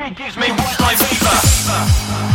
She gives me white line fever.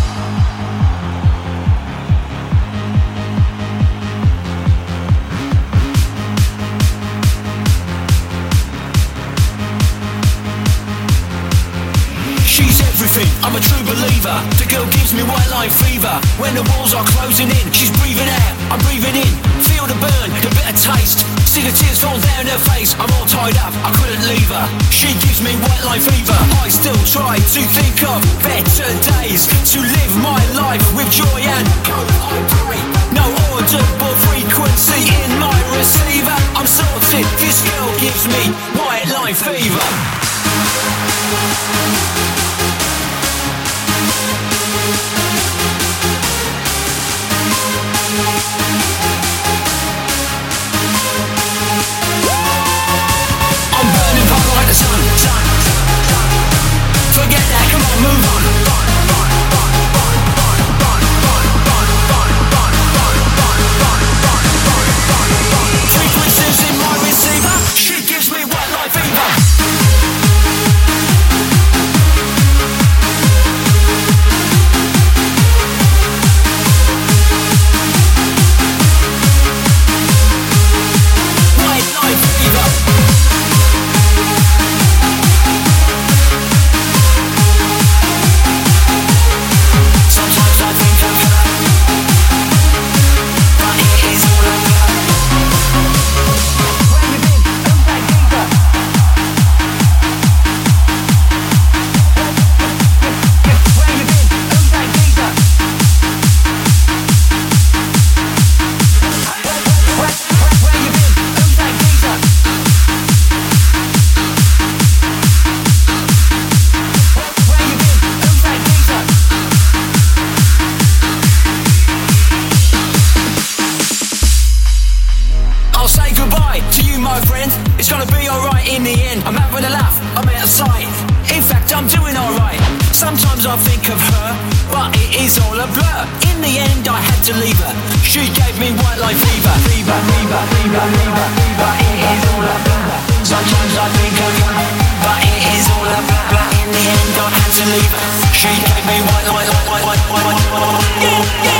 She's everything, I'm a true believer. The girl gives me white line fever. When the walls are closing in, she's breathing out, I'm breathing in. Feel the burn, the bitter taste. See the tears fall down her face. I'm all tied up, I couldn't leave her. She gives me white line fever. I still try to think of better days, to live my life with joy and hope. I pray no audible frequency in my receiver. I'm sorted, this girl gives me white line fever. I'm burning hot like the sun. Forget that, come on, move on. Frequencies in my receiver. She gives me white line fever. I'll say goodbye to you, my friend. It's gonna be alright in the end. I'm having a laugh, I'm out of sight. In fact, I'm doing alright. Sometimes I think of her, but it is all a blur. In the end, I had to leave her. She gave me white line fever. Fever, fever, fever, fever, fever. It is all a blur. Sometimes I think of her, but it is all a blur. In the end, I had to leave her. She gave me white line, yeah, yeah.